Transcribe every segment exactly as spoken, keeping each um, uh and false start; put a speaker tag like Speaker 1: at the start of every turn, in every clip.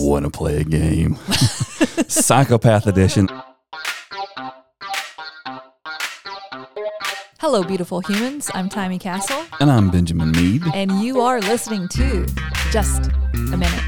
Speaker 1: Want to play a game? Psychopath edition.
Speaker 2: Hello, beautiful humans. I'm Timmy Castle.
Speaker 1: And I'm Benjamin Mead.
Speaker 2: And you are listening to Just a Minute.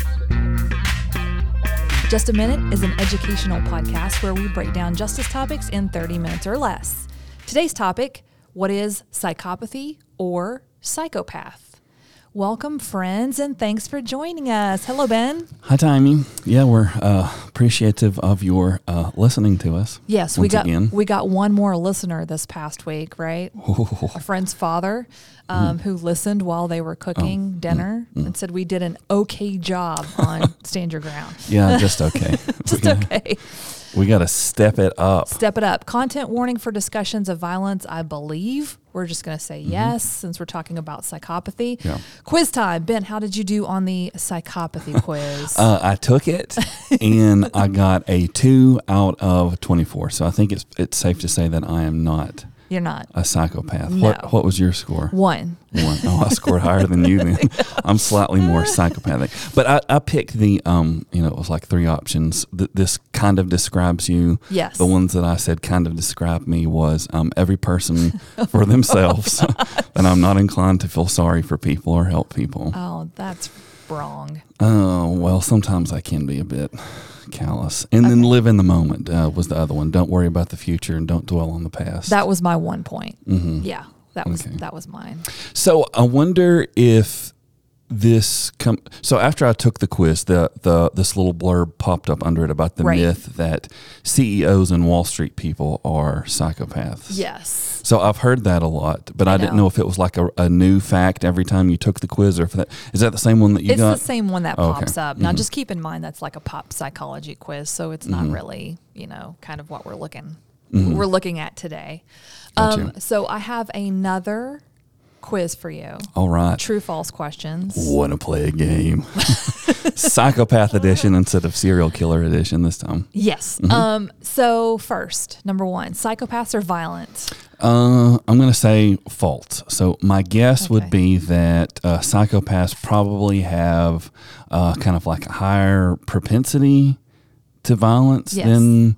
Speaker 2: Just a Minute is an educational podcast where we break down justice topics in thirty minutes or less. Today's topic, what is psychopathy or psychopath? Welcome, friends, and thanks for joining us. Hello, Ben.
Speaker 1: Hi, Timmy. Yeah, we're uh, appreciative of your uh, listening to us.
Speaker 2: Yes, we got again. we got one more listener this past week, right? Oh. A friend's father um, mm. who listened while they were cooking oh. dinner mm. and said we did an okay job on Stand Your Ground. Yeah,
Speaker 1: just okay.
Speaker 2: just we gotta,
Speaker 1: okay. We got to step it up.
Speaker 2: Step it up. Content warning for discussions of violence, I believe. We're just going to say mm-hmm. yes, since we're talking about psychopathy. Yeah. Quiz time. Ben, how did you do on the psychopathy quiz?
Speaker 1: uh, I took it, and I got a two out of twenty-four. So I think it's it's safe to say that I am not.
Speaker 2: You're not
Speaker 1: a psychopath.
Speaker 2: No.
Speaker 1: What What was your score?
Speaker 2: One.
Speaker 1: One. Oh, I scored higher than you then. I'm slightly more psychopathic. But I, I picked the, um, you know, it was like three options. Th- this kind of describes you.
Speaker 2: Yes.
Speaker 1: The ones that I said kind of describe me was um, every person for themselves. And I'm not inclined to feel sorry for people or help people.
Speaker 2: Oh, that's wrong.
Speaker 1: Oh, well, sometimes I can be a bit callous. And okay. then live in the moment uh, was the other one. Don't worry about the future and don't dwell on the past.
Speaker 2: That was my one point.
Speaker 1: Mm-hmm.
Speaker 2: Yeah, that was
Speaker 1: okay.
Speaker 2: that was mine.
Speaker 1: So I wonder if this com- so after I took the quiz, the the this little blurb popped up under it about the
Speaker 2: right.
Speaker 1: myth that C E Os and Wall Street people are psychopaths.
Speaker 2: Yes.
Speaker 1: So I've heard that a lot, but I,
Speaker 2: I
Speaker 1: didn't
Speaker 2: know.
Speaker 1: know if it was like a, a new fact every time you took the quiz, or if that is that the same one that you
Speaker 2: it's
Speaker 1: got?
Speaker 2: It's the same one that
Speaker 1: oh,
Speaker 2: pops
Speaker 1: okay.
Speaker 2: up.
Speaker 1: Mm-hmm.
Speaker 2: Now, just keep in mind that's like a pop psychology quiz, so it's not
Speaker 1: mm-hmm.
Speaker 2: really, you know, kind of what we're looking
Speaker 1: mm-hmm.
Speaker 2: we're looking at today.
Speaker 1: Gotcha.
Speaker 2: Um, so I have another quiz for you.
Speaker 1: All right.
Speaker 2: True, false questions.
Speaker 1: Want to play a game? Psychopath edition instead of serial killer edition this time.
Speaker 2: Yes.
Speaker 1: Mm-hmm.
Speaker 2: Um. So first, number one, psychopaths are violent.
Speaker 1: Uh, I'm going to say false. So my guess
Speaker 2: okay.
Speaker 1: would be that uh, psychopaths probably have uh, kind of like a higher propensity to violence
Speaker 2: yes.
Speaker 1: than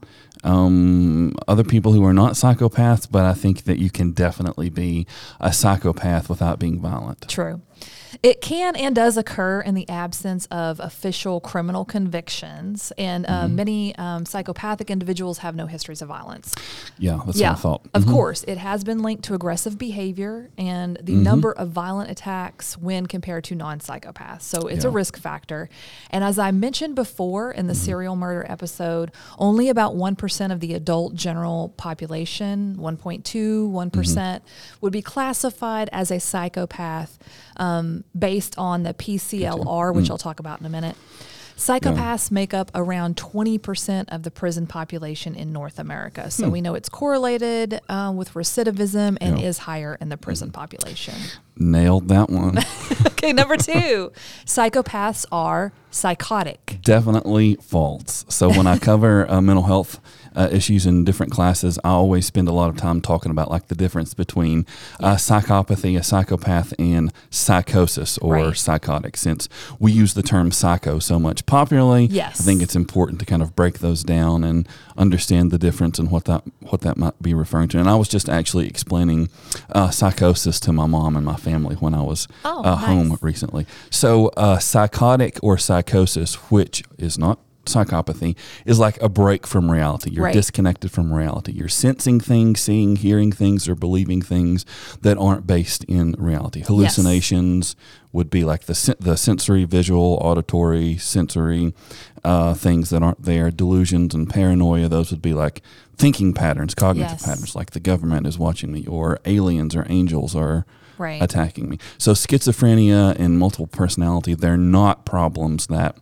Speaker 1: um, other people who are not psychopaths, but I think that you can definitely be a psychopath without being violent.
Speaker 2: True. It can and does occur in the absence of official criminal convictions, and uh, mm-hmm. many um, psychopathic individuals have no histories of violence.
Speaker 1: Yeah, that's
Speaker 2: yeah,
Speaker 1: what I thought.
Speaker 2: Of
Speaker 1: mm-hmm.
Speaker 2: course, it has been linked to aggressive behavior and the
Speaker 1: mm-hmm.
Speaker 2: number of violent attacks when compared to non-psychopaths. So it's
Speaker 1: yeah.
Speaker 2: a risk factor. And as I mentioned before in the
Speaker 1: mm-hmm.
Speaker 2: serial murder episode, only about one percent of the adult general population, one point two, one percent, mm-hmm. would be classified as a psychopath um, based on the P C L R, which mm. I'll talk about in a minute. Psychopaths yeah. make up around twenty percent of the prison population in North America. So hmm. we know it's correlated uh, with recidivism and yeah. is higher in the prison mm. population.
Speaker 1: Nailed that one.
Speaker 2: Okay, number two, psychopaths are psychotic.
Speaker 1: Definitely false. So when I cover uh, mental health uh, issues in different classes, I always spend a lot of time talking about like the difference between uh, psychopathy, a psychopath, and psychosis or
Speaker 2: right.
Speaker 1: psychotic. Since we use the term psycho so much popularly,
Speaker 2: yes.
Speaker 1: I think it's important to kind of break those down and understand the difference and what that what that might be referring to. And I was just actually explaining uh, psychosis to my mom and my family when I was
Speaker 2: oh,
Speaker 1: uh,
Speaker 2: nice.
Speaker 1: home recently. So uh, psychotic or psychosis, which is not psychopathy, is like a break from reality. You're
Speaker 2: right.
Speaker 1: disconnected from reality. You're sensing things, seeing, hearing things, or believing things that aren't based in reality. Hallucinations yes. would be like the the sensory, visual, auditory, sensory uh, things that aren't there. Delusions and paranoia, those would be like thinking patterns, cognitive
Speaker 2: yes.
Speaker 1: patterns, like the government is watching me, or aliens or angels are
Speaker 2: right.
Speaker 1: attacking me. So schizophrenia and multiple personality, they're not problems that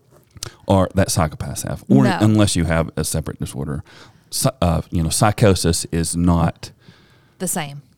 Speaker 1: are that psychopaths have, or
Speaker 2: no.
Speaker 1: unless you have a separate disorder. Uh, you know, psychosis is not
Speaker 2: the same.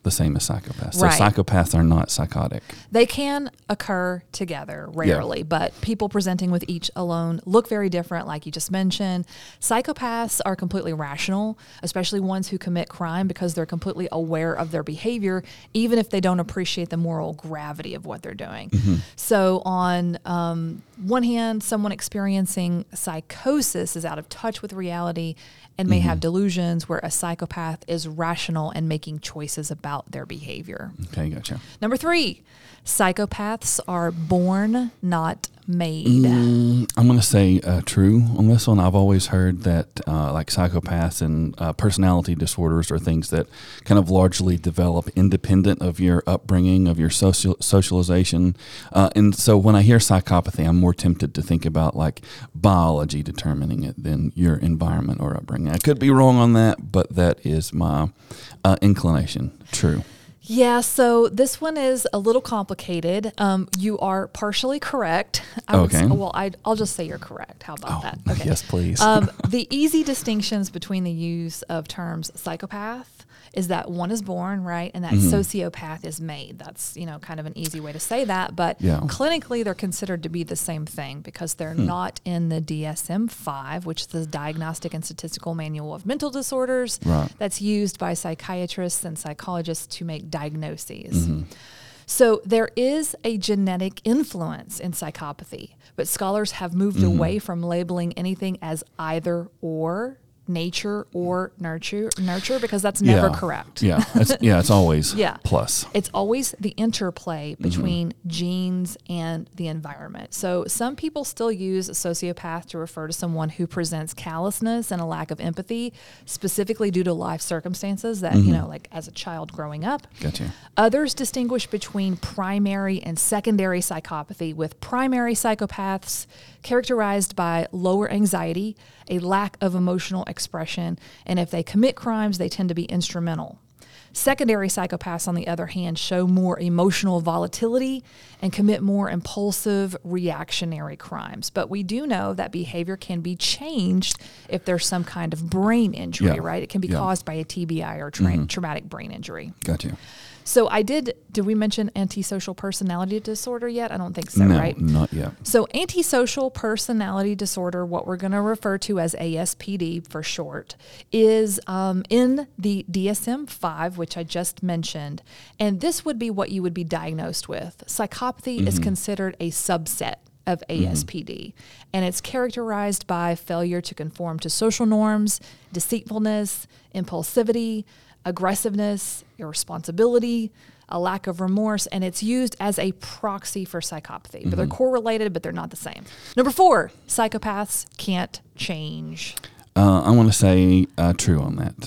Speaker 1: the same as psychopaths. So
Speaker 2: Right.
Speaker 1: psychopaths are not psychotic.
Speaker 2: They can occur together rarely,
Speaker 1: Yeah.
Speaker 2: but people presenting with each alone look very different, like you just mentioned. Psychopaths are completely rational, especially ones who commit crime because they're completely aware of their behavior, even if they don't appreciate the moral gravity of what they're doing.
Speaker 1: Mm-hmm.
Speaker 2: So, on um, one hand, someone experiencing psychosis is out of touch with reality and may
Speaker 1: Mm-hmm.
Speaker 2: have delusions, where a psychopath is rational and making choices about their behavior.
Speaker 1: Okay, gotcha.
Speaker 2: Number three, psychopaths are born, not made.
Speaker 1: Mm, I'm going to say uh, true on this one. I've always heard that uh, like psychopaths and uh, personality disorders are things that kind of largely develop independent of your upbringing, of your social socialization. Uh, and so when I hear psychopathy, I'm more tempted to think about like biology determining it than your environment or upbringing. I could be wrong on that, but that is my uh, inclination. True.
Speaker 2: Yeah, so this one is a little complicated. Um, you are partially correct. I would
Speaker 1: Okay.
Speaker 2: s- well, I, I'll just say you're correct. How about
Speaker 1: Oh,
Speaker 2: that? Okay.
Speaker 1: yes, please.
Speaker 2: Um, the easy distinctions between the use of terms psychopath is that one is born, right, and that
Speaker 1: Mhm.
Speaker 2: sociopath is made. That's, you know, kind of an easy way to say that. But
Speaker 1: Yeah.
Speaker 2: clinically, they're considered to be the same thing because they're
Speaker 1: Hmm.
Speaker 2: not in the D S M five, which is the Diagnostic and Statistical Manual of Mental Disorders.
Speaker 1: Right.
Speaker 2: That's used by psychiatrists and psychologists to make diagnoses.
Speaker 1: Mm-hmm.
Speaker 2: So there is a genetic influence in psychopathy, but scholars have moved
Speaker 1: Mm-hmm.
Speaker 2: away from labeling anything as either or, nature or nurture nurture because that's never
Speaker 1: Yeah.
Speaker 2: correct.
Speaker 1: Yeah, it's, yeah, it's always
Speaker 2: Yeah.
Speaker 1: plus.
Speaker 2: It's always the interplay
Speaker 1: Mm-hmm.
Speaker 2: between genes and the environment. So some people still use a sociopath to refer to someone who presents callousness and a lack of empathy, specifically due to life circumstances that,
Speaker 1: Mm-hmm.
Speaker 2: you know, like as a child growing up.
Speaker 1: Gotcha.
Speaker 2: Others distinguish between primary and secondary psychopathy, with primary psychopaths characterized by lower anxiety, a lack of emotional expression, and if they commit crimes, they tend to be instrumental. Secondary psychopaths, on the other hand, show more emotional volatility and commit more impulsive, reactionary crimes. But we do know that behavior can be changed if there's some kind of brain injury,
Speaker 1: Yeah.
Speaker 2: right? It can be
Speaker 1: Yeah.
Speaker 2: caused by a T B I or tra- traumatic brain injury.
Speaker 1: Gotcha.
Speaker 2: So I did, did we mention antisocial personality disorder yet? I don't think so,
Speaker 1: no,
Speaker 2: right?
Speaker 1: not yet.
Speaker 2: So antisocial personality disorder, what we're going to refer to as A S P D for short, is um, in the D S M five, which I just mentioned. And this would be what you would be diagnosed with. Psychopathy is considered a subset of A S P D, and it's characterized by failure to conform to social norms, deceitfulness, impulsivity, aggressiveness, irresponsibility, a lack of remorse, and it's used as a proxy for psychopathy. But they're correlated, but they're not the same. Number four, psychopaths can't change.
Speaker 1: Uh, I want to say uh, true on that.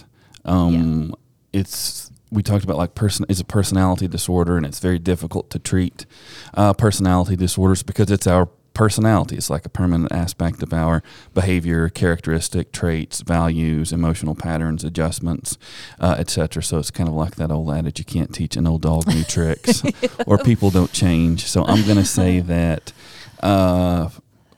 Speaker 1: Um, It's we talked about like person. It's a personality disorder, and it's very difficult to treat uh, personality disorders because it's our personality. It's like a permanent aspect of our behavior, characteristic traits, values, emotional patterns, adjustments, uh, et cetera. So it's kind of like that old adage: you can't teach an old dog new tricks, or people don't change. So I'm going to say that. Uh,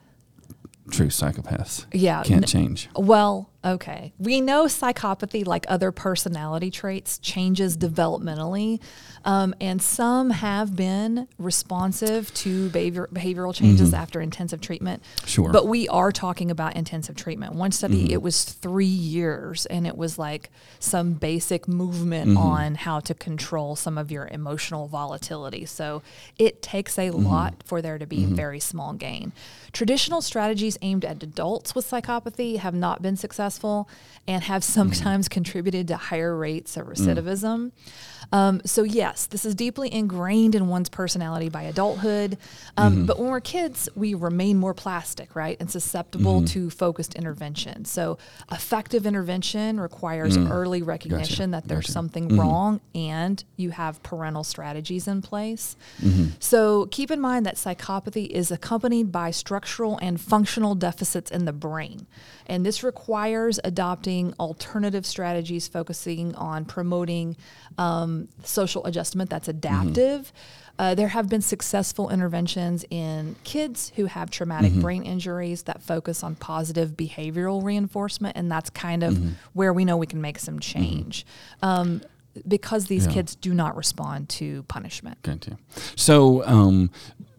Speaker 1: True psychopaths
Speaker 2: Yeah.
Speaker 1: can't
Speaker 2: n-
Speaker 1: change.
Speaker 2: Well, okay. We know psychopathy, like other personality traits, changes developmentally, um, and some have been responsive to behavior, behavioral changes after intensive treatment.
Speaker 1: Sure.
Speaker 2: But we are talking about intensive treatment. One study, it was three years, and it was like some basic movement on how to control some of your emotional volatility. So it takes a lot for there to be very small gain. Traditional strategies aimed at adults with psychopathy have not been successful and have sometimes contributed to higher rates of recidivism. Um, so yes, this is deeply ingrained in one's personality by adulthood. Um, But when we're kids, we remain more plastic, right, and susceptible to focused intervention. So effective intervention requires early recognition that there's
Speaker 1: Gotcha.
Speaker 2: something wrong, and you have parental strategies in place. So keep in mind that psychopathy is accompanied by structural and functional deficits in the brain. And this requires adopting alternative strategies focusing on promoting um, social adjustment that's adaptive. Uh, there have been successful interventions in kids who have traumatic brain injuries that focus on positive behavioral reinforcement, and that's kind of where we know we can make some change. Um, because these
Speaker 1: Yeah.
Speaker 2: kids do not respond to punishment.
Speaker 1: Gotcha. So um,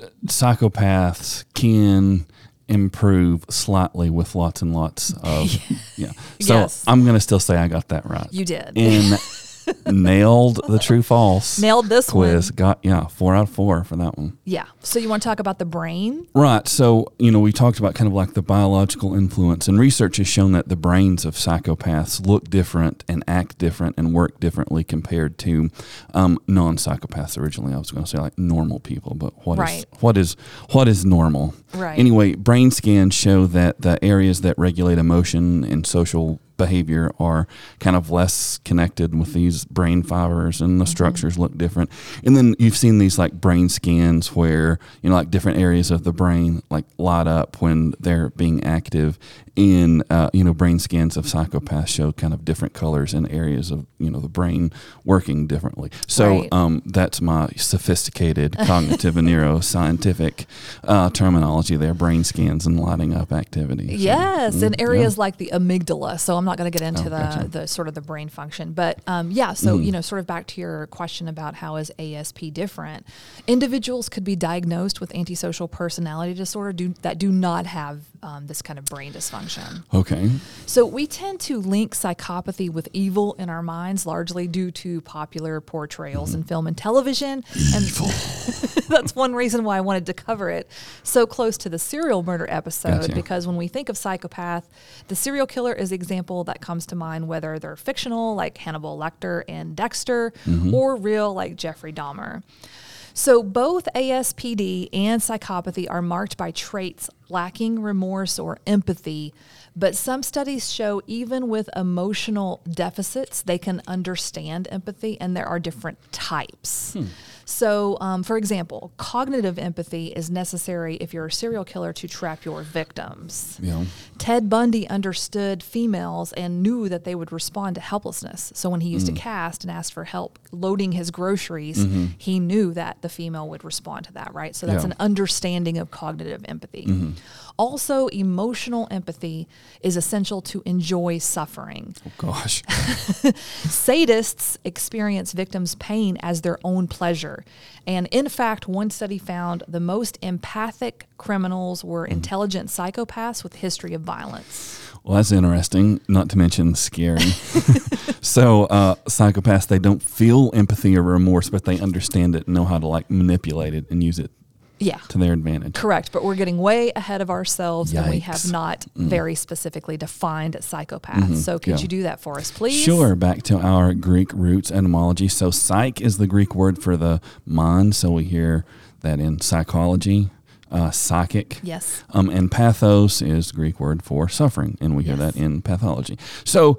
Speaker 1: psychopaths can improve slightly with lots and lots of yeah. So
Speaker 2: Yes.
Speaker 1: I'm going to still say I got that right.
Speaker 2: You did.
Speaker 1: And nailed the true false
Speaker 2: Nailed this
Speaker 1: quiz.
Speaker 2: one.
Speaker 1: Got yeah, four out of four for that one.
Speaker 2: Yeah. So you want to talk about the brain?
Speaker 1: Right. So, you know, we talked about kind of like the biological influence, and research has shown that the brains of psychopaths look different and act different and work differently compared to um, non-psychopaths. Originally, I was going to say like normal people, but what is
Speaker 2: Right.
Speaker 1: what is what is normal?
Speaker 2: Right.
Speaker 1: Anyway, brain scans show that the areas that regulate emotion and social behavior are kind of less connected with these brain fibers, and the
Speaker 2: Mm-hmm.
Speaker 1: structures look different. And then you've seen these like brain scans where, you know, like different areas of the brain like light up when they're being active. In uh, you know, brain scans of psychopaths show kind of different colors in areas of, you know, the brain working differently. So
Speaker 2: Right.
Speaker 1: um, that's my sophisticated cognitive and neuroscientific uh, terminology there: brain scans and lighting up activity. So,
Speaker 2: Yes,
Speaker 1: mm,
Speaker 2: in areas
Speaker 1: yeah.
Speaker 2: like the amygdala. So I'm not going to get into
Speaker 1: Oh,
Speaker 2: the,
Speaker 1: gotcha.
Speaker 2: the sort of the brain function, but um, yeah. So
Speaker 1: Mm.
Speaker 2: you know, sort of back to your question about how is A S P different? Individuals could be diagnosed with antisocial personality disorder do, that do not have um, this kind of brain dysfunction.
Speaker 1: Okay.
Speaker 2: So we tend to link psychopathy with evil in our minds, largely due to popular portrayals in film and television.
Speaker 1: Evil.
Speaker 2: And that's one reason why I wanted to cover it so close to the serial murder episode,
Speaker 1: Gotcha.
Speaker 2: because when we think of psychopath, the serial killer is the example that comes to mind, whether they're fictional, like Hannibal Lecter and Dexter,
Speaker 1: Mm-hmm.
Speaker 2: or real, like Jeffrey Dahmer. So both A S P D and psychopathy are marked by traits lacking remorse or empathy, but some studies show even with emotional deficits, they can understand empathy, and there are different types.
Speaker 1: Hmm.
Speaker 2: So, um, for example, cognitive empathy is necessary if you're a serial killer to trap your victims.
Speaker 1: Yeah.
Speaker 2: Ted Bundy understood females and knew that they would respond to helplessness. So when he used
Speaker 1: Mm.
Speaker 2: to cast and asked for help loading his groceries,
Speaker 1: Mm-hmm.
Speaker 2: he knew that the female would respond to that, right? So that's
Speaker 1: Yeah.
Speaker 2: an understanding of cognitive empathy.
Speaker 1: Mm-hmm.
Speaker 2: Also, emotional empathy is essential to enjoy suffering.
Speaker 1: Oh, gosh.
Speaker 2: Sadists experience victims' pain as their own pleasure. And in fact, one study found the most empathic criminals were
Speaker 1: Mm.
Speaker 2: intelligent psychopaths with history of violence.
Speaker 1: Well, that's interesting, not to mention scary. So uh, psychopaths, they don't feel empathy or remorse, but they understand it and know how to like manipulate it and use it
Speaker 2: Yeah.
Speaker 1: to their advantage.
Speaker 2: Correct, but we're getting way ahead of ourselves, and we have
Speaker 1: Yikes.
Speaker 2: not very specifically defined psychopaths. So could
Speaker 1: Mm-hmm. Yeah.
Speaker 2: you do that for us, please?
Speaker 1: Sure, back to our Greek roots etymology. So psych is the Greek word for the mind. So we hear that in psychology, uh, psychic.
Speaker 2: Yes.
Speaker 1: Um, and pathos is the Greek word for suffering, and we hear
Speaker 2: Yes.
Speaker 1: that in pathology. So,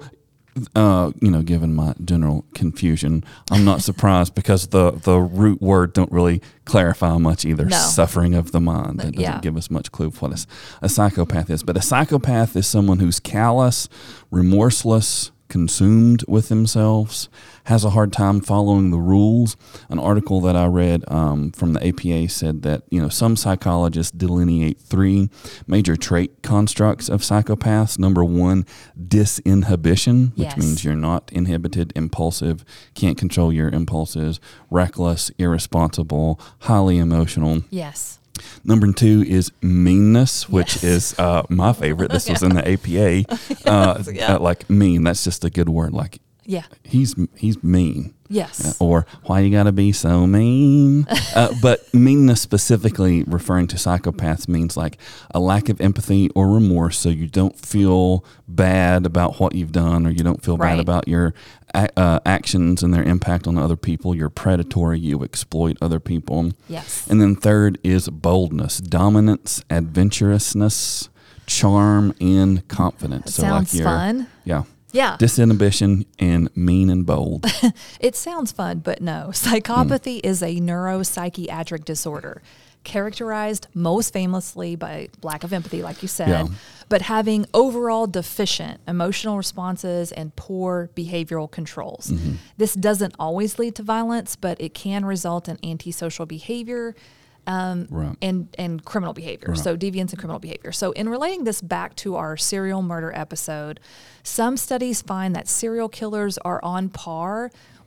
Speaker 1: uh, you know, given my general confusion, I'm not surprised because the, the root word don't really clarify much either.
Speaker 2: No.
Speaker 1: Suffering of the mind. That doesn't
Speaker 2: Yeah.
Speaker 1: give us much clue of what a, a psychopath is. But a psychopath is someone who's callous, remorseless, consumed with themselves, has a hard time following the rules. An article that I read um, from the A P A said that, you know, some psychologists delineate three major trait constructs of psychopaths. Number one, disinhibition, which
Speaker 2: Yes.
Speaker 1: means you're not inhibited, impulsive, can't control your impulses, reckless, irresponsible, highly emotional.
Speaker 2: Yes.
Speaker 1: Number two is meanness, which
Speaker 2: Yes.
Speaker 1: is uh, my favorite. This was in the A P A. Uh,
Speaker 2: yeah.
Speaker 1: uh, like mean, that's just a good word. Like
Speaker 2: Yeah.
Speaker 1: he's he's mean.
Speaker 2: Yes.
Speaker 1: Or why you gotta be so mean? uh, but meanness specifically referring to psychopaths means like a lack of empathy or remorse, so you don't feel bad about what you've done, or you don't feel bad
Speaker 2: Right.
Speaker 1: about your a- uh, actions and their impact on other people. You're predatory. You exploit other people.
Speaker 2: Yes.
Speaker 1: And then third is boldness, dominance, adventurousness, charm, and confidence.
Speaker 2: That sounds
Speaker 1: you're-
Speaker 2: fun.
Speaker 1: Yeah.
Speaker 2: Yeah.
Speaker 1: Disinhibition and mean and bold.
Speaker 2: It sounds fun, but no. Psychopathy is a neuropsychiatric disorder characterized most famously by lack of empathy, like you said,
Speaker 1: Yeah.
Speaker 2: but having overall deficient emotional responses and poor behavioral controls.
Speaker 1: Mm-hmm.
Speaker 2: This doesn't always lead to violence, but it can result in antisocial behavior. Um,
Speaker 1: Right.
Speaker 2: and, and criminal behavior. So deviance and criminal behavior. So in relating this back to our serial murder episode, some studies find that serial killers are on par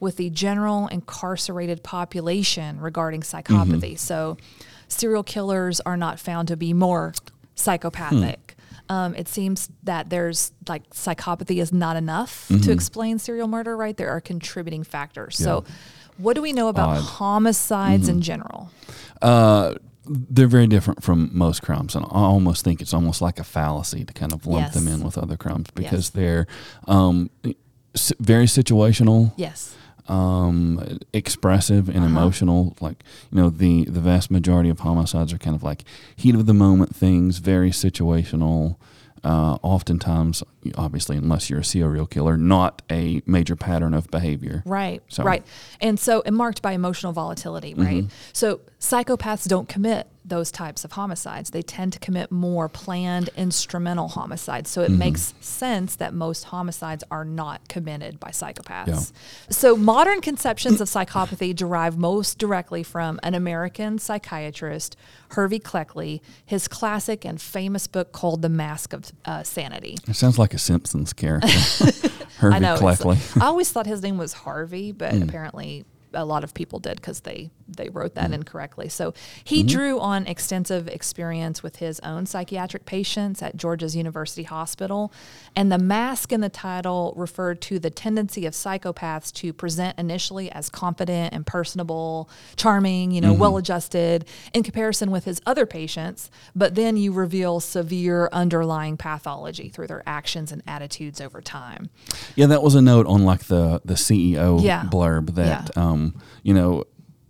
Speaker 2: with the general incarcerated population regarding psychopathy. Mm-hmm. So serial killers are not found to be more psychopathic. Hmm. Um, it seems that there's like psychopathy is not enough mm-hmm. to explain serial murder, right? There are contributing factors. Yeah. So what do we know about Odd. homicides mm-hmm. in general? Uh,
Speaker 1: they're very different from most crimes. And I almost think it's almost like a fallacy to kind of lump yes. them in with other crimes because yes. they're um, very situational.
Speaker 2: Yes.
Speaker 1: Um, expressive and uh-huh. emotional. Like, you know, the, the vast majority of homicides are kind of like heat of the moment things, very situational. Uh, oftentimes, obviously, unless you're a serial killer, not a major pattern of behavior.
Speaker 2: Right, so. right. And so, and marked by emotional volatility, right? Mm-hmm. So psychopaths don't commit those types of homicides. They tend to commit more planned instrumental homicides. So it mm-hmm. makes sense that most homicides are not committed by psychopaths. Yeah. So modern conceptions of psychopathy derive most directly from an American psychiatrist, Hervey Cleckley, his classic and famous book called The Mask of uh, Sanity.
Speaker 1: It sounds like a Simpsons character. Hervey
Speaker 2: I know,
Speaker 1: Cleckley.
Speaker 2: I always thought his name was Harvey, but mm. apparently a lot of people did because they, they wrote that mm. incorrectly. So he mm-hmm. drew on extensive experience with his own psychiatric patients at Georgia's University Hospital. And the mask in the title referred to the tendency of psychopaths to present initially as confident and personable, charming, you know, mm-hmm. well-adjusted in comparison with his other patients. But then you reveal severe underlying pathology through their actions and attitudes over time.
Speaker 1: Yeah, that was a note on like the, the C E O yeah. blurb that, yeah. um, you know,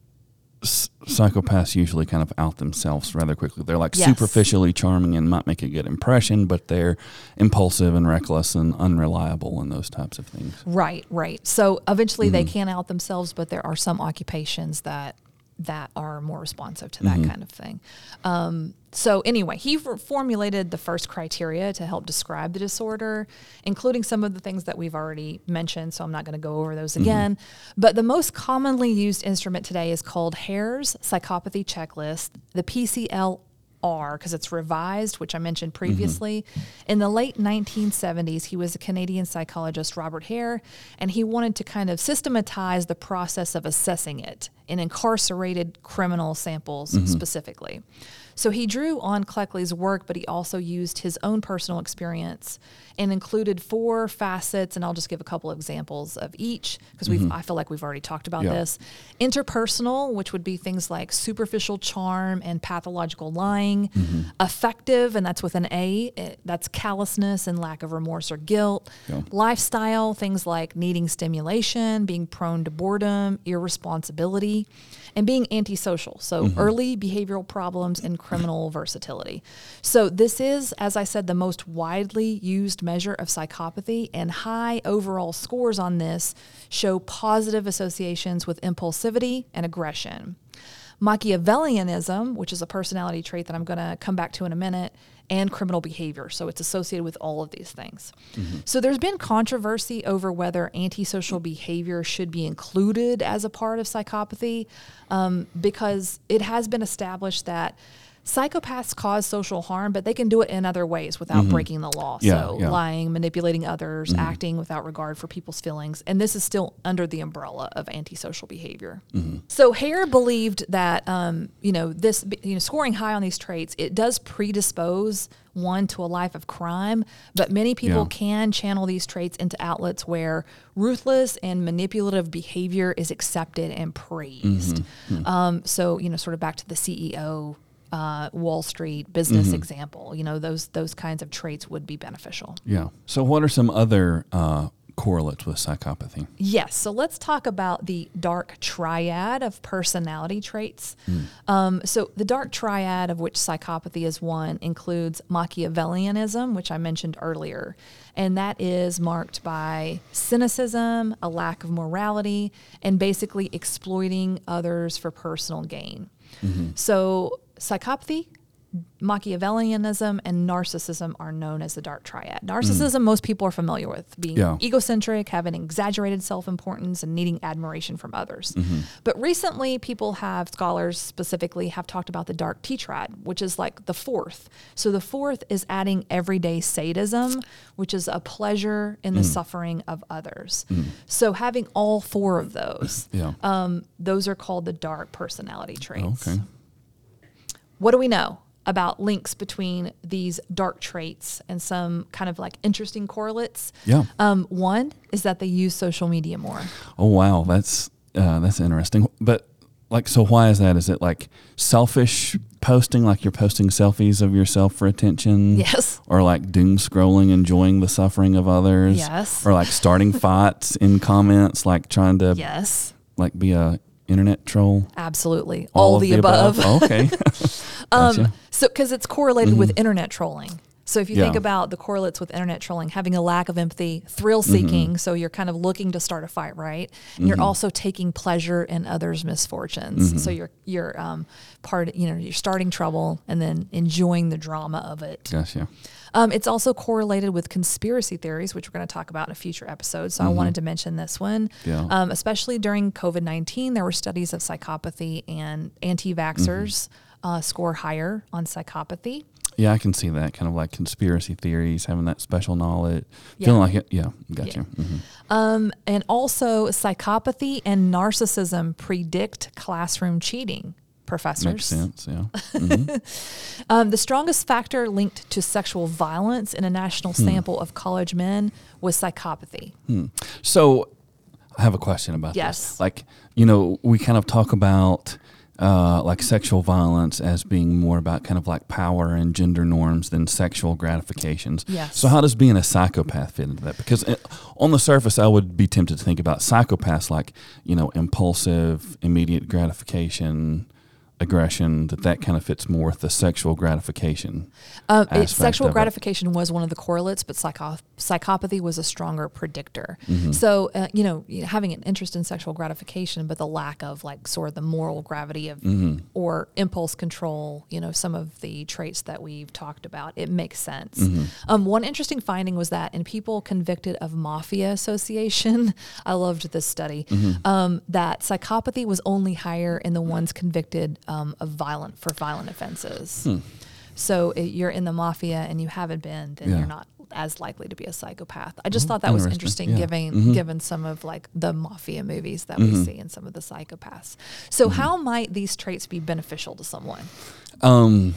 Speaker 1: s- psychopaths usually kind of out themselves rather quickly. They're like yes. superficially charming and might make a good impression, but they're impulsive and reckless and unreliable and those types of things.
Speaker 2: Right, right. So eventually mm-hmm. they can out themselves, but there are some occupations that that are more responsive to that mm-hmm. kind of thing. Um, so anyway, he f- formulated the first criteria to help describe the disorder, including some of the things that we've already mentioned, so I'm not going to go over those again. Mm-hmm. But the most commonly used instrument today is called Hare's Psychopathy Checklist, the P C L R, because it's revised, which I mentioned previously. Mm-hmm. In the late nineteen seventies, he was a Canadian psychologist, Robert Hare, and he wanted to kind of systematize the process of assessing it in incarcerated criminal samples mm-hmm. specifically. So he drew on Cleckley's work, but he also used his own personal experience and included four facets, and I'll just give a couple of examples of each because mm-hmm. we've I feel like we've already talked about yeah. this. Interpersonal, which would be things like superficial charm and pathological lying. Mm-hmm. Affective, and that's with an A, it, that's callousness and lack of remorse or guilt. Yeah. Lifestyle, things like needing stimulation, being prone to boredom, irresponsibility, and being antisocial. So mm-hmm. early behavioral problems and criminal versatility. So this is, as I said, the most widely used measure of psychopathy, and high overall scores on this show positive associations with impulsivity and aggression. Machiavellianism, which is a personality trait that I'm going to come back to in a minute, and criminal behavior. So it's associated with all of these things. Mm-hmm. So there's been controversy over whether antisocial behavior should be included as a part of psychopathy um, because it has been established that psychopaths cause social harm, but they can do it in other ways without mm-hmm. breaking the law. Yeah, so yeah. lying, manipulating others, mm-hmm. acting without regard for people's feelings. And this is still under the umbrella of antisocial behavior. Mm-hmm. So Hare believed that, um, you know, this, you know, scoring high on these traits, it does predispose one to a life of crime, but many people yeah. can channel these traits into outlets where ruthless and manipulative behavior is accepted and praised. Mm-hmm. Mm-hmm. Um, so, you know, sort of back to the C E O Uh, Wall Street business mm-hmm. example, you know, those those kinds of traits would be beneficial.
Speaker 1: Yeah. So what are some other uh, correlates with psychopathy?
Speaker 2: Yes. So let's talk about the dark triad of personality traits. Mm. Um, so the dark triad, of which psychopathy is one, includes Machiavellianism, which I mentioned earlier. And that is marked by cynicism, a lack of morality, and basically exploiting others for personal gain. Mm-hmm. So psychopathy Machiavellianism and narcissism are known as the dark triad. Narcissism, mm. most people are familiar with, being yeah. egocentric, having exaggerated self-importance, and needing admiration from others. Mm-hmm. But recently, people have, scholars specifically, have talked about the dark tetrad, which is like the fourth. So the fourth is adding everyday sadism, which is a pleasure in the mm. suffering of others. Mm. So having all four of those, yeah. um, those are called the dark personality traits.
Speaker 1: Okay.
Speaker 2: What do we know about links between these dark traits and some kind of like interesting correlates?
Speaker 1: Yeah.
Speaker 2: Um, one is that they use social media more.
Speaker 1: Oh, wow. That's, uh, that's interesting. But like, so why is that? Is it like selfish posting, like you're posting selfies of yourself for attention?
Speaker 2: Yes.
Speaker 1: Or like doom scrolling, enjoying the suffering of others?
Speaker 2: Yes.
Speaker 1: Or like starting fights in comments, like trying to
Speaker 2: yes.
Speaker 1: like be a internet troll?
Speaker 2: Absolutely. All, All of the, the above.
Speaker 1: above. Okay.
Speaker 2: um, so, because it's correlated mm-hmm. with internet trolling. So if you yeah. think about the correlates with internet trolling, having a lack of empathy, thrill seeking, mm-hmm. so you're kind of looking to start a fight, right? And mm-hmm. you're also taking pleasure in others' misfortunes. Mm-hmm. So you're you're um, part, you know, you're starting trouble and then enjoying the drama of it.
Speaker 1: Gotcha.
Speaker 2: Um, it's also correlated with conspiracy theories, which we're going to talk about in a future episode. So mm-hmm. I wanted to mention this one. Yeah. Um, especially during COVID nineteen, there were studies of psychopathy, and anti-vaxxers mm-hmm. uh, score higher on psychopathy.
Speaker 1: Yeah, I can see that, kind of like conspiracy theories, having that special knowledge, yeah. feeling like it. Yeah, gotcha. Yeah. Mm-hmm.
Speaker 2: Um, and also psychopathy and narcissism predict classroom cheating. Professors.
Speaker 1: Makes sense, yeah. Mm-hmm.
Speaker 2: um, the strongest factor linked to sexual violence in a national hmm. sample of college men was psychopathy.
Speaker 1: Hmm. So I have a question about
Speaker 2: yes.
Speaker 1: this. Like, you know, we kind of talk about uh, like sexual violence as being more about kind of like power and gender norms than sexual gratifications.
Speaker 2: Yes.
Speaker 1: So how does being a psychopath fit into that? Because it, on the surface, I would be tempted to think about psychopaths like, you know, impulsive, immediate gratification, aggression, that that kind of fits more with the sexual gratification.
Speaker 2: Um, it, sexual gratification it. was one of the correlates, but psycho- psychopathy was a stronger predictor. Mm-hmm. So, uh, you know, having an interest in sexual gratification, but the lack of like sort of the moral gravity of mm-hmm. or impulse control, you know, some of the traits that we've talked about, it makes sense. Mm-hmm. Um, one interesting finding was that in people convicted of mafia association, I loved this study, mm-hmm. um, that psychopathy was only higher in the ones convicted Um, of violent for violent offenses. Hmm. So it, you're in the mafia and you haven't been, then yeah. you're not as likely to be a psychopath. I just oh, thought that was interesting, yeah. given mm-hmm. given some of like the mafia movies that mm-hmm. we see and some of the psychopaths. So mm-hmm. how might these traits be beneficial to someone? Um,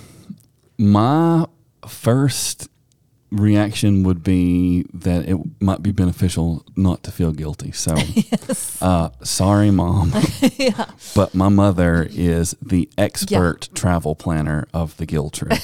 Speaker 1: my first reaction would be that it might be beneficial not to feel guilty. So, yes. uh, sorry, Mom, yeah. but my mother is the expert yeah. travel planner of the guilt trip.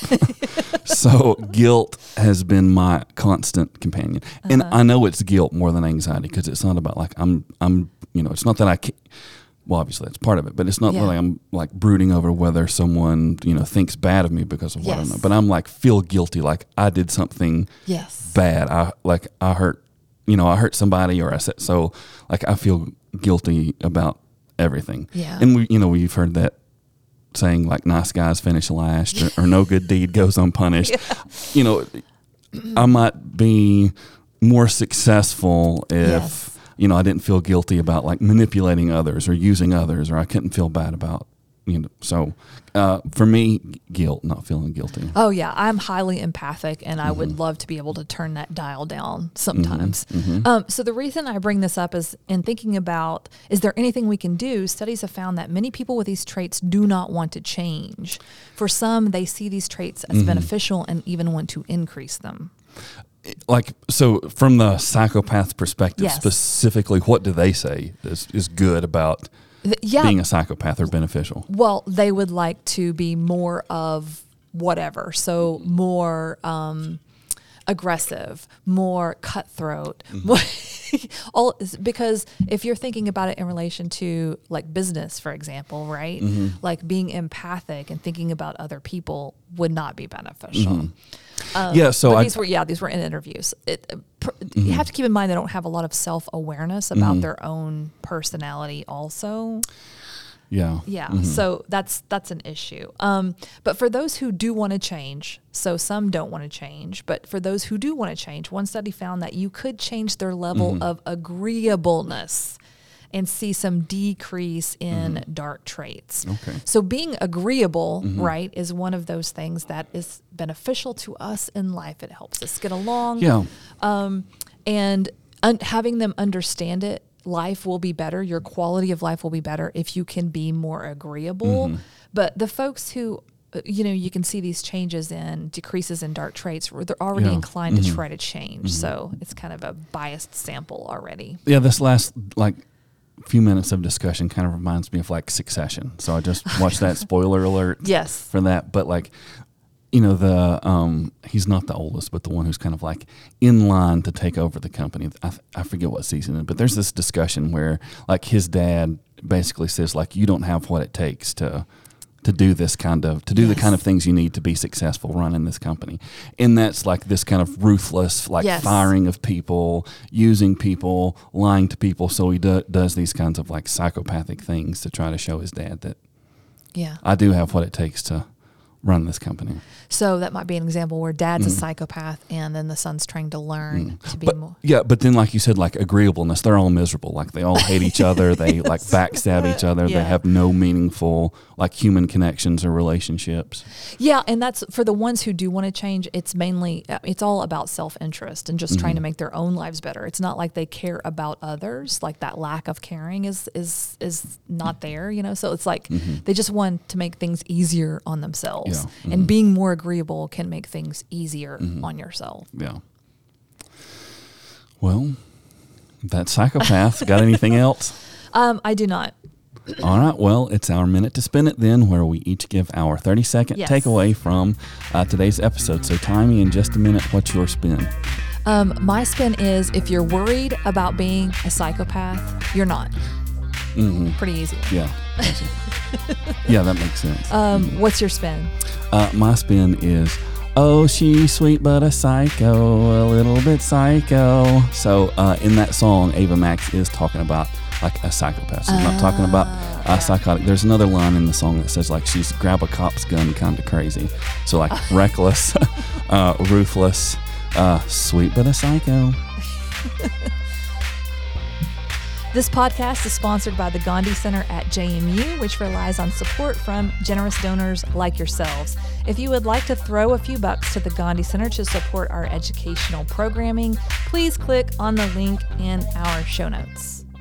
Speaker 1: So guilt has been my constant companion. Uh-huh. And I know it's guilt more than anxiety, because it's not about like, I'm, I'm, you know, it's not that I can't, well, obviously that's part of it, but it's not yeah. like I'm like brooding over whether someone, you know, thinks bad of me because of what yes. I know. But I'm like, feel guilty, like I did something
Speaker 2: yes.
Speaker 1: bad. I like I hurt, you know, I hurt somebody, or I said, so like I feel guilty about everything.
Speaker 2: Yeah.
Speaker 1: And we, you know, we've heard that saying like nice guys finish last, or, or no good deed goes unpunished. Yeah. You know, I might be more successful if yes. you know, I didn't feel guilty about like manipulating others or using others, or I couldn't feel bad about, you know, so uh, for me, guilt, not feeling guilty.
Speaker 2: Oh yeah. I'm highly empathic, and I mm-hmm. would love to be able to turn that dial down sometimes. Mm-hmm. Mm-hmm. Um, so the reason I bring this up is in thinking about, is there anything we can do? Studies have found that many people with these traits do not want to change. For some, they see these traits as mm-hmm. beneficial and even want to increase them.
Speaker 1: Like, so from the psychopath perspective,
Speaker 2: yes.
Speaker 1: specifically, what do they say is, is good about
Speaker 2: yeah.
Speaker 1: being a psychopath or beneficial?
Speaker 2: Well, they would like to be more of whatever. So more um, aggressive, more cutthroat. Mm-hmm. All because if you're thinking about it in relation to like business, for example, right? Mm-hmm. Like being empathic and thinking about other people would not be beneficial.
Speaker 1: Mm-hmm. Um, yeah. So I,
Speaker 2: these were yeah these were in interviews. It, pr- mm-hmm. You have to keep in mind they don't have a lot of self awareness about mm-hmm. their own personality. Also.
Speaker 1: Yeah.
Speaker 2: Yeah.
Speaker 1: Mm-hmm.
Speaker 2: So that's that's an issue. Um, but for those who do want to change, so some don't want to change, but for those who do want to change, one study found that you could change their level
Speaker 1: Mm-hmm.
Speaker 2: of agreeableness and see some decrease in
Speaker 1: Mm-hmm.
Speaker 2: dark traits.
Speaker 1: Okay.
Speaker 2: So being agreeable,
Speaker 1: Mm-hmm.
Speaker 2: right, is one of those things that is beneficial to us in life. It helps us get along.
Speaker 1: Yeah.
Speaker 2: And un- having them understand it, life will be better. Your quality of life will be better if you can be more agreeable.
Speaker 1: Mm-hmm.
Speaker 2: But the folks who, uh, you know, you can see these changes in decreases in dark traits, where they're already
Speaker 1: Yeah.
Speaker 2: inclined
Speaker 1: Mm-hmm.
Speaker 2: to try to change. So it's kind of a biased sample already.
Speaker 1: Yeah. This last like few minutes of discussion kind of reminds me of like Succession. So I just watched that. Spoiler alert.
Speaker 2: Yes.
Speaker 1: For that, but like, you know, the um, he's not the oldest, but the one who's kind of like in line to take over the company. I, I forget what season it is, but there's this discussion where like his dad basically says like, you don't have what it takes to to do this kind of to do the
Speaker 2: Yes.
Speaker 1: kind of things you need to be successful running this company. And that's like this kind of ruthless like
Speaker 2: Yes.
Speaker 1: firing of people, using people, lying to people. So he do, does these kinds of like psychopathic things to try to show his dad that
Speaker 2: Yeah.
Speaker 1: I do have what it takes to run this company.
Speaker 2: So that might be an example where dad's a psychopath and then the son's trying to learn to be
Speaker 1: But
Speaker 2: more.
Speaker 1: yeah, but then like you said, like agreeableness, they're all miserable. Like they all hate each other. They like backstab each other.
Speaker 2: Yeah.
Speaker 1: They have no meaningful like human connections or relationships.
Speaker 2: Yeah, and that's for the ones who do want to change. It's mainly uh, it's all about self-interest and just trying to make their own lives better. It's not like they care about others. Like that lack of caring is is is not there, you know. So it's like they just want to make things easier on themselves.
Speaker 1: Yeah,
Speaker 2: And being more agreeable can make things easier on yourself.
Speaker 1: Yeah. Well, that psychopath. Got anything else?
Speaker 2: Um, I do not.
Speaker 1: All right. Well, it's our minute to spin it then, where we each give our thirty second
Speaker 2: Yes.
Speaker 1: takeaway from uh, today's episode. So, Timey, in just a minute, what's your spin?
Speaker 2: Um, my spin is if you're worried about being a psychopath, you're not. Pretty easy.
Speaker 1: Yeah. Yeah, that makes sense.
Speaker 2: Um, what's your spin?
Speaker 1: Uh, my spin is, oh, she's sweet but a psycho, a little bit psycho. So uh, in that song, Ava Max is talking about like a psychopath. So she's not talking about a psychotic. There's another line in the song that says like she's grab a cop's gun kind of crazy. So like reckless, uh, ruthless, uh, sweet but a psycho.
Speaker 2: This podcast is sponsored by the Gandhi Center at J M U, which relies on support from generous donors like yourselves. If you would like to throw a few bucks to the Gandhi Center to support our educational programming, please click on the link in our show notes.